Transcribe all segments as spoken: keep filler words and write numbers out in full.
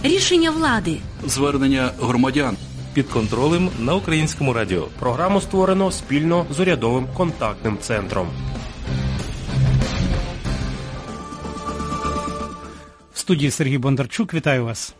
Рішення влади. Звернення громадян. Під контролем на Українському радіо. Програму створено спільно з урядовим контактним центром. В студії Сергій Бондарчук. Вітаю вас.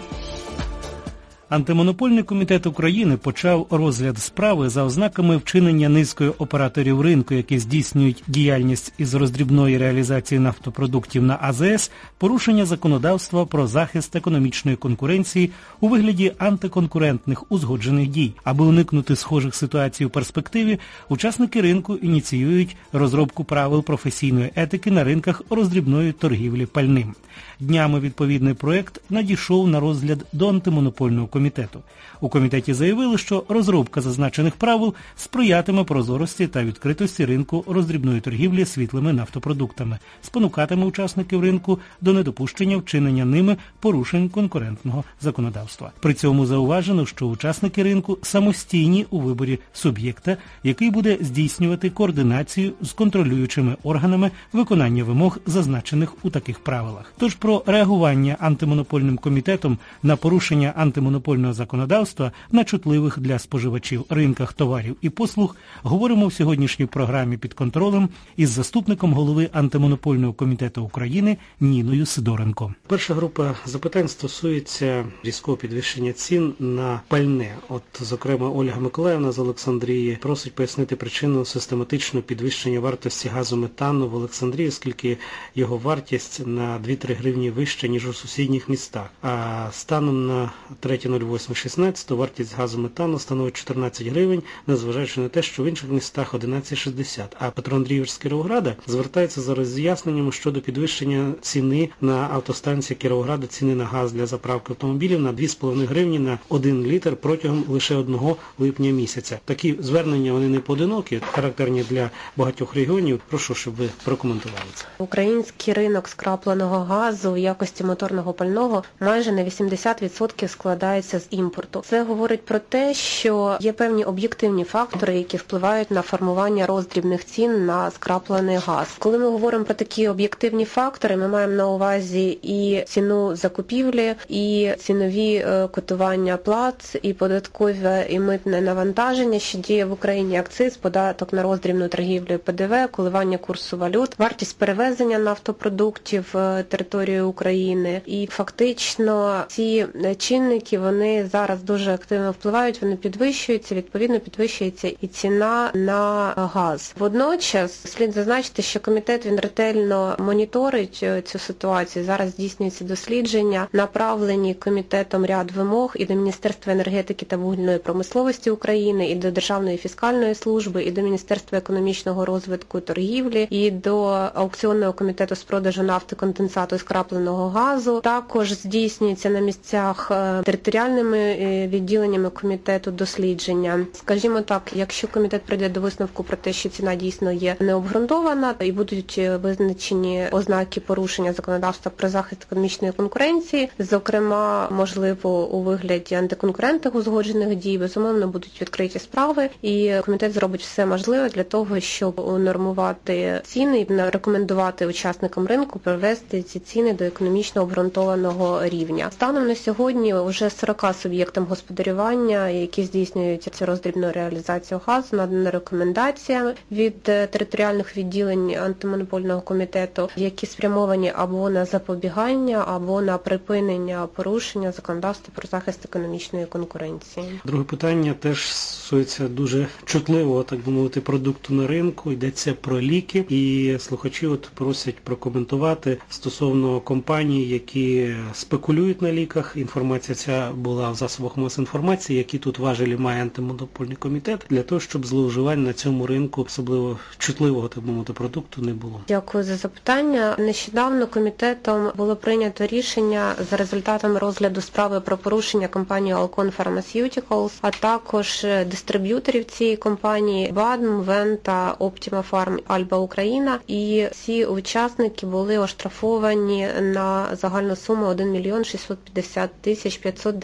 Антимонопольний комітет України почав розгляд справи за ознаками вчинення низкою операторів ринку, які здійснюють діяльність із роздрібної реалізації нафтопродуктів на А З С, порушення законодавства про захист економічної конкуренції у вигляді антиконкурентних узгоджених дій. Аби уникнути схожих ситуацій у перспективі, учасники ринку ініціюють розробку правил професійної етики на ринках роздрібної торгівлі пальним. Днями відповідний проєкт надійшов на розгляд до антимонопольного комітету. У комітеті заявили, що розробка зазначених правил сприятиме прозорості та відкритості ринку роздрібної торгівлі світлими нафтопродуктами, спонукатиме учасників ринку до недопущення вчинення ними порушень конкурентного законодавства. При цьому зауважено, що учасники ринку самостійні у виборі суб'єкта, який буде здійснювати координацію з контролюючими органами виконання вимог, зазначених у таких правилах. Тож про реагування антимонопольним комітетом на порушення антимонопольного законодавства на чутливих для споживачів ринках товарів і послуг говоримо в сьогоднішній програмі «Під контролем» із заступником голови антимонопольного комітету України Ніною Сидоренко. Перша група запитань стосується різкого підвищення цін на пальне. От, зокрема, Ольга Миколаївна з Олександрії просить пояснити причину систематичного підвищення вартості газу метану в Олександрії, оскільки його вартість на дві-три гривні вища, ніж у сусідніх містах. А станом на третє восьме шістнадцяте вартість газу метану становить чотирнадцять гривень, незважаючи на те, що в інших містах одинадцять шістдесят. А Петро Андрійович з Кіровограда звертається за роз'ясненням щодо підвищення ціни на автостанції Кіровограда, ціни на газ для заправки автомобілів на дві з половиною гривні на один літр протягом лише одного липня місяця. Такі звернення, вони не поодинокі, характерні для багатьох регіонів. Прошу, щоб ви прокоментували це. Український ринок скрапленого газу в якості моторного пального майже на вісімдесят відсотків складається з імпорту. Це говорить про те, що є певні об'єктивні фактори, які впливають на формування роздрібних цін на скраплений газ. Коли ми говоримо про такі об'єктивні фактори, ми маємо на увазі і ціну закупівлі, і цінові котування плат, і податкове і митне навантаження, що діє в Україні, акциз, податок на роздрібну торгівлю, П Д В, коливання курсу валют, вартість перевезення нафтопродуктів територією України. І фактично ці чинники, вони зараз дуже активно впливають, вони підвищуються, відповідно підвищується і ціна на газ. Водночас слід зазначити, що комітет, він ретельно моніторить цю ситуацію. Зараз здійснюється дослідження, направлені комітетом ряд вимог і до Міністерства енергетики та вугільної промисловості України, і до Державної фіскальної служби, і до Міністерства економічного розвитку торгівлі, і до аукціонного комітету з продажу нафти, конденсату і скрапленого газу. Також здійснюється на місцях територіальними відділеннями комітету дослідження. Скажімо так, якщо комітет прийде до висновку про те, що ціна дійсно є необґрунтована і будуть визначені ознаки порушення законодавства про захист економічної конкуренції, зокрема, можливо, у вигляді антиконкурентних узгоджених дій, безумовно, будуть відкриті справи, і комітет зробить все можливе для того, щоб унормувати ціни і рекомендувати учасникам ринку привести ці ціни до економічно обґрунтованого рівня. Станом на сьогодні вже сорок суб'єктам господарювання, які здійснюють цю роздрібну реалізацію газу, надана рекомендація від територіальних відділень антимонопольного комітету, які спрямовані або на запобігання, або на припинення порушення законодавства про захист економічної конкуренції. Друге питання теж стосується дуже чутливого, так би мовити, продукту на ринку. Йдеться про ліки. І слухачі от просять прокоментувати стосовно компаній, які спекулюють на ліках. Інформація ця була в засобах масової інформації, які тут важелі має антимонопольний комітет, для того, щоб зловживань на цьому ринку, особливо чутливого, так би мовити, продукту, не було. Дякую за запитання. Нещодавно комітетом було прийнято рішення за результатами розгляду справи про порушення компанії Alcon Pharmaceuticals, а також дистриб'юторів цієї компанії бе а ді ем, Вента, Optima Farm, Альба Україна. І всі учасники були оштрафовані на загальну суму один мільйон шістсот п'ятдесят тисяч п'ятсот дев'ять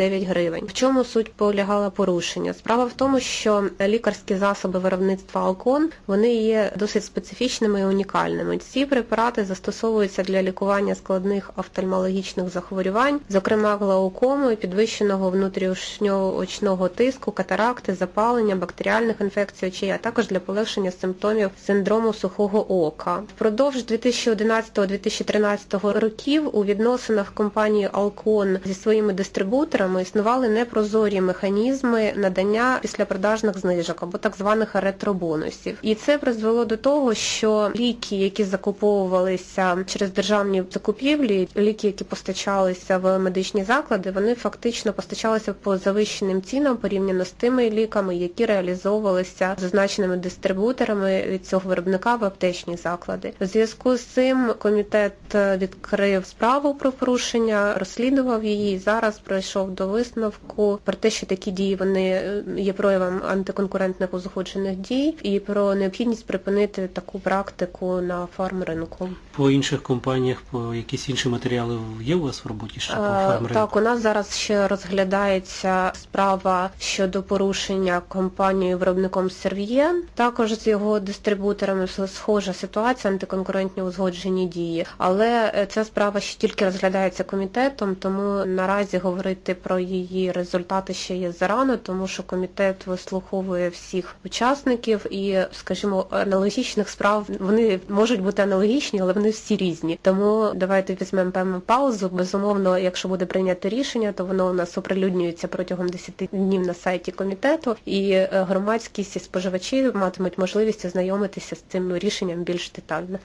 дев'ять гривень. В чому суть полягала порушення? Справа в тому, що лікарські засоби виробництва Алкон, вони є досить специфічними і унікальними. Ці препарати застосовуються для лікування складних офтальмологічних захворювань, зокрема глаукоми, підвищеного внутрішнього очного тиску, катаракти, запалення, бактеріальних інфекцій очей, а також для полегшення симптомів синдрому сухого ока. Впродовж дві тисячі одинадцятого - дві тисячі тринадцятого років у відносинах компанії Алкон зі своїми дистрибуторами існували непрозорі механізми надання післяпродажних знижок або так званих ретробонусів. І це призвело до того, що ліки, які закуповувалися через державні закупівлі, ліки, які постачалися в медичні заклади, вони фактично постачалися по завищеним цінам порівняно з тими ліками, які реалізовувалися зазначеними дистрибуторами від цього виробника в аптечні заклади. У зв'язку з цим комітет відкрив справу про порушення, розслідував її і зараз прийшов до висновку про те, що такі дії вони є проявом антиконкурентних узгоджених дій і про необхідність припинити таку практику на фармринку. По інших компаніях, по якісь інші матеріали є у вас в роботі ще по фармринку? Так, у нас зараз ще розглядається справа щодо порушення компанією виробником Servier. Також з його дистрибуторами схожа ситуація, антиконкурентні узгоджені дії. Але ця справа ще тільки розглядається комітетом, тому наразі говорити про її результати ще є зарано, тому що комітет вислуховує всіх учасників і, скажімо, аналогічних справ, вони можуть бути аналогічні, але вони всі різні. Тому давайте візьмемо певну паузу. Безумовно, якщо буде прийнято рішення, то воно у нас оприлюднюється протягом десяти днів на сайті комітету, і громадськість і споживачі матимуть можливість ознайомитися з цим рішенням більш детально.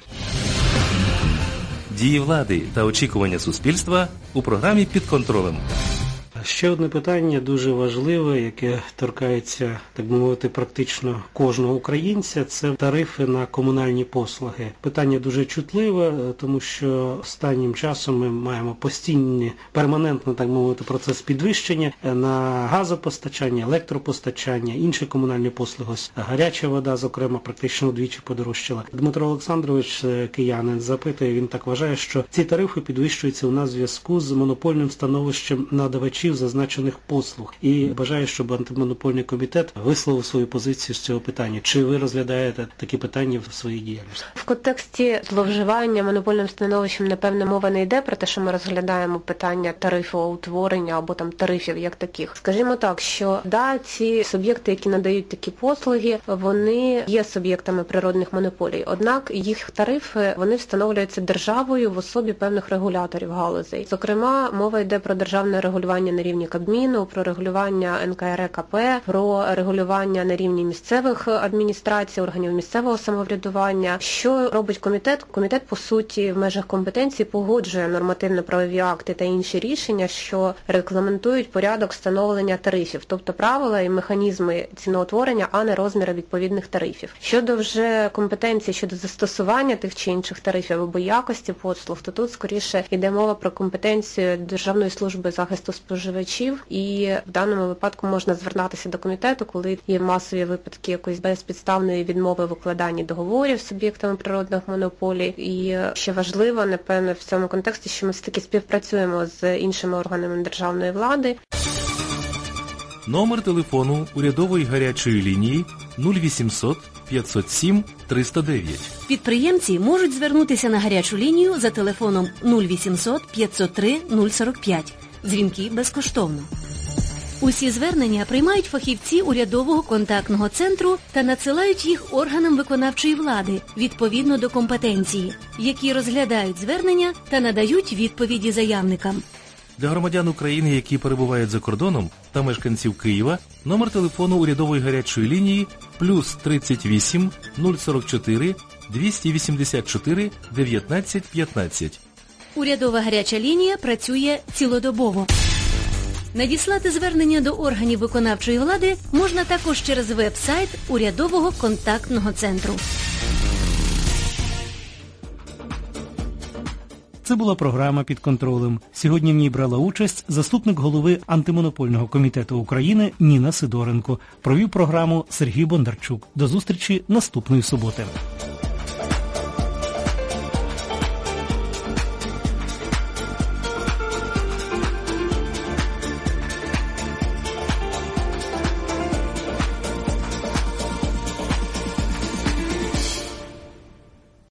Дії влади та очікування суспільства у програмі «Під контролем». Ще одне питання дуже важливе, яке торкається, так би мовити, практично кожного українця, це тарифи на комунальні послуги. Питання дуже чутливе, тому що останнім часом ми маємо постійний, перманентний, так мовити, процес підвищення на газопостачання, електропостачання, інші комунальні послуги. Гаряча вода, зокрема, практично вдвічі подорожчала. Дмитро Олександрович, киянин, запитує, він так вважає, що ці тарифи підвищуються у нас в зв'язку з монопольним становищем надавачів зазначених послуг. І бажаю, щоб антимонопольний комітет висловив свою позицію з цього питання. Чи ви розглядаєте такі питання в своїй діяльності? В контексті зловживання монопольним становищем, напевне, мова не йде про те, що ми розглядаємо питання тарифоутворення або там тарифів як таких. Скажімо так, що да, ці суб'єкти, які надають такі послуги, вони є суб'єктами природних монополій. Однак їх тарифи, вони встановлюються державою в особі певних регуляторів галузей. Зокрема, мова йде про державне регулювання на рівні Кабміну, про регулювання ен ка ер е ка пе, про регулювання на рівні місцевих адміністрацій, органів місцевого самоврядування. Що робить комітет? Комітет, по суті, в межах компетенції погоджує нормативно-правові акти та інші рішення, що регламентують порядок встановлення тарифів, тобто правила і механізми ціноутворення, а не розміри відповідних тарифів. Щодо вже компетенції, щодо застосування тих чи інших тарифів або якості послуг, то тут скоріше йде мова про компетенцію Державної служби захисту споживачів, і в даному випадку можна звертатися до комітету, коли є масові випадки якоїсь безпідставної відмови в укладанні договорів з суб'єктами природних монополій. І ще важливо, напевно, в цьому контексті, що ми все-таки співпрацюємо з іншими органами державної влади. Номер телефону урядової гарячої лінії нуль вісімсот п'ятсот сім триста дев'ять. Підприємці можуть звернутися на гарячу лінію за телефоном нуль вісімсот п'ятсот три нуль сорок п'ять. Дзвінки безкоштовно. Усі звернення приймають фахівці урядового контактного центру та надсилають їх органам виконавчої влади відповідно до компетенції, які розглядають звернення та надають відповіді заявникам. Для громадян України, які перебувають за кордоном, та мешканців Києва, номер телефону урядової гарячої лінії плюс тридцять вісім нуль сорок чотири двісті вісімдесят чотири дев'ятнадцять п'ятнадцять. Урядова гаряча лінія працює цілодобово. Надіслати звернення до органів виконавчої влади можна також через веб-сайт урядового контактного центру. Це була програма «Під контролем». Сьогодні в ній брала участь заступник голови Антимонопольного комітету України Ніна Сидоренко. Провів програму Сергій Бондарчук. До зустрічі наступної суботи.